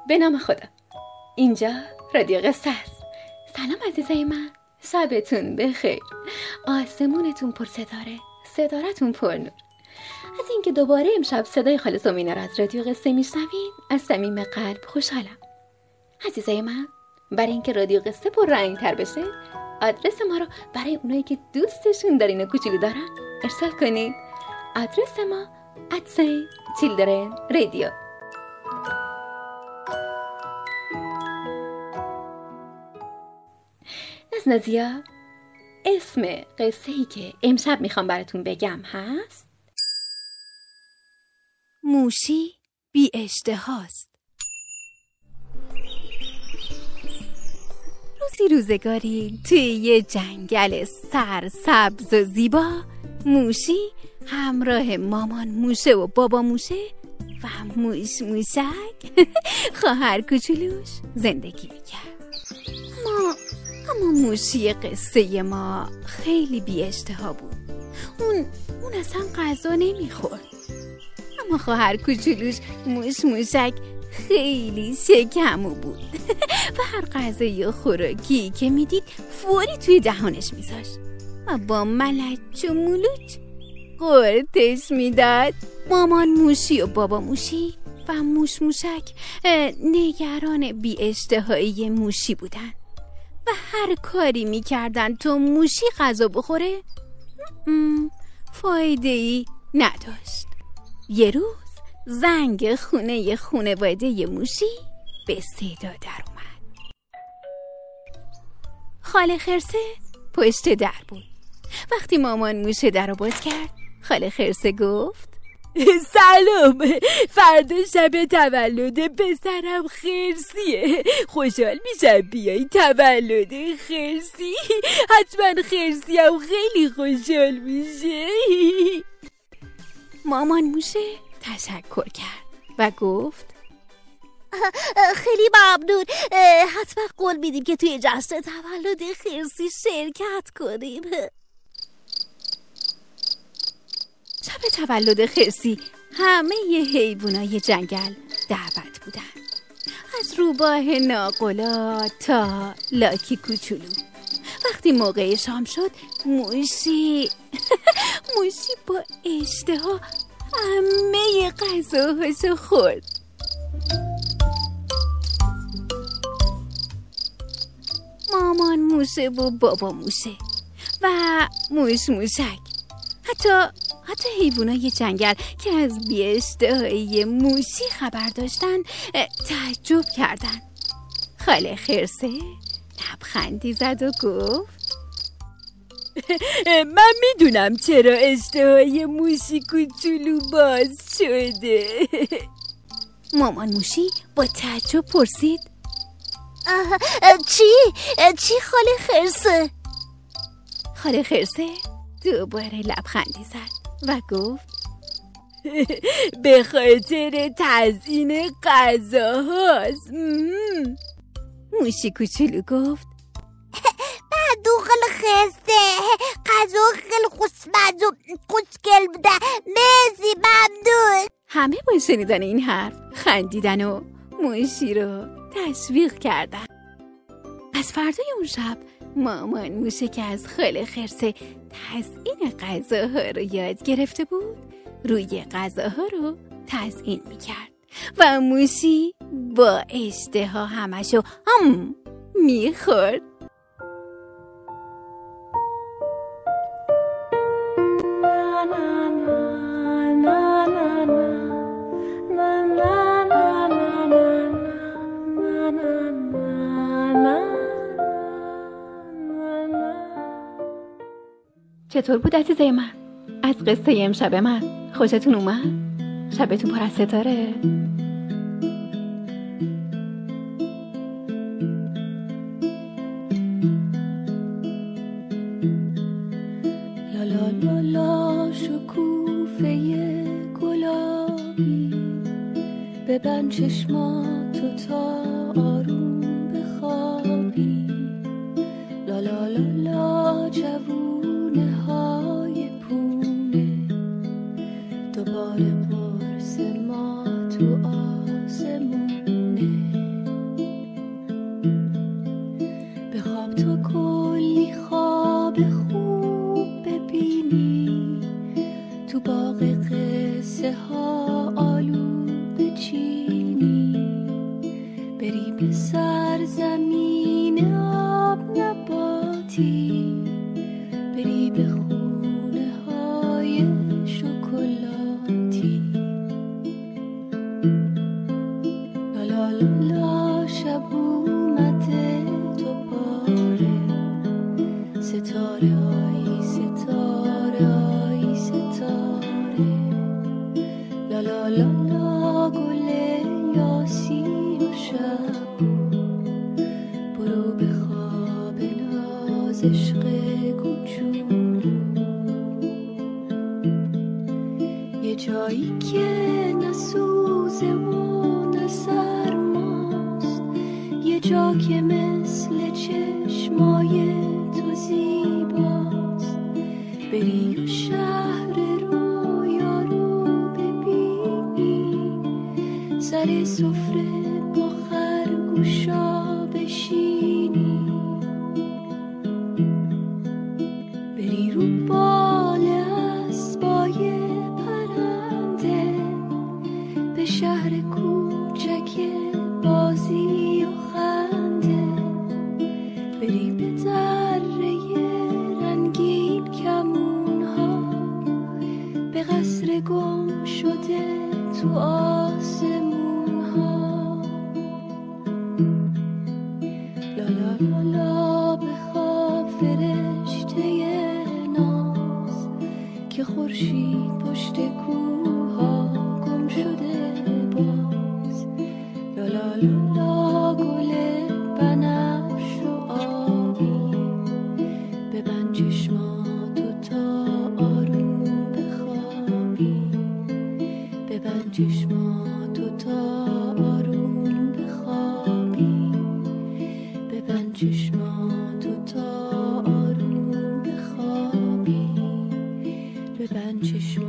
به نام خدا. اینجا رادیو قصه است. سلام عزیزای من، شبتون بخیر، آسمونتون پر ستاره، ستارتون پر نور. از اینکه دوباره امشب صدای خالص و مینا را از رادیو قصه میشنوین از صمیم قلب خوشحالم. عزیزای من، برای اینکه رادیو قصه پر رنگ تر بشه، آدرس ما رو برای اونایی که دوستشون دارین و کوچولو دارن ارسال کنید. آدرس ما @children radio. نازیا، اسم قصه‌ای که امشب میخوام براتون بگم هست موشی بی اشتهاست. روزگاری توی یه جنگل سرسبز و زیبا، موشی همراه مامان موشه و بابا موشه و موشک خواهر کوچولوش زندگی میکرد. اما موشی قصه ما خیلی بی اشتها بود. اون اصلا غذا نمیخورد. اما خواهر کوچولوش موشک خیلی شکمو بود و هر غذای و خوراکی که میدید فوری توی دهانش میذاشت و با ملچ و مولوچ قورتش میداد. مامان موشی و بابا موشی و موشک نگران بی اشتهایی موشی بودن و هر کاری میکردن تا موشی غذا بخوره فایده‌ای نداشت. یه روز زنگ خونه خانواده موشی به صدا در اومد. خاله خرسه پشت در بود. وقتی مامان موشه در رو باز کرد، خاله خرسه گفت سلام، فردا شب تولد پسرم خرسیه. خوشحال میشم بیایی تولد خرسی. حتما خرسی هم خیلی خوشحال میشه. مامان موشه تشکر کرد و گفت خیلی ممنون. حتما قول میدیم که توی جشن تولد خرسی شرکت کنیم. شب تولد خرسی همه حیوانای جنگل دعوت بودن، از روباه ناقلا تا لاکی کوچولو. وقتی موقع شام شد، موشی با اشتها همه غذاهاشو خورد. مامان موشه و بابا موشه و موشک، حتی حیوانای جنگل که از بی‌اشتهایی موشی خبر داشتن تعجب کردن. خاله خرسه لبخندی زد و گفت من میدونم چرا اشتهای موشی کوچولو باز شده. مامان موشی با تعجب پرسید چی خاله خرسه؟ خاله خرسه دوباره لبخندی زد و گفت به خاطر تزیین غذاهاست. موشی کوچولو گفت خاله خرسه، غذا خیلی خوشمزه و خوشگل بوده. مرسی، ممنون. همه با شنیدن این حرف خندیدن و موشی رو تشویق کردن. از فردای اون شب مامان موشه که از خاله خرسه تزیین غذاها رو یاد گرفته بود، روی غذاها رو تزیین میکرد و موشی با اشتها همشو میخورد. چطور بود عزیزای من؟ از قصه امشب من خوشتون اومد؟ شبتون پر از ستاره؟ لا لا لا لا شکوفه گلابی، ببند چشماتو تا آروم بخوابی. لا لا لا لا جوونه های پونه، دوباره قرص ما تو آسمونه. به سرزمین آب نباتی، بری به خونه های شکلاتی. لا لا لا لا شب اومده دوباره، ستاره آی ستاره آی ستاره. لا لا لا لا گل یاسی و شب، برو به خواب ناز عشق کوچولو. یه جایی که نه سوزه و نه سرماست، یه جا که مثل چشمای تو زیباست. بری و شهر رویا رو ببینی، سر سفره با خرگوشا بشینی. بری رو بال اسبای پرنده، به شهر کوچک بازی و خنده. بری به دره رنگین کمونها، به قصر گم شده تو آسمونها. لا لا لا لا بخواب فرشته ناز، که خورشید پشت کوها گم شده باز. لا لا لا لا گل بنفش و آبی، ببند چشماتو تا آروم بخوابی. ببند چشماتو تا آروم بخوابی. ببند چشماتو تا آروم بخوابی. ببند چشماتو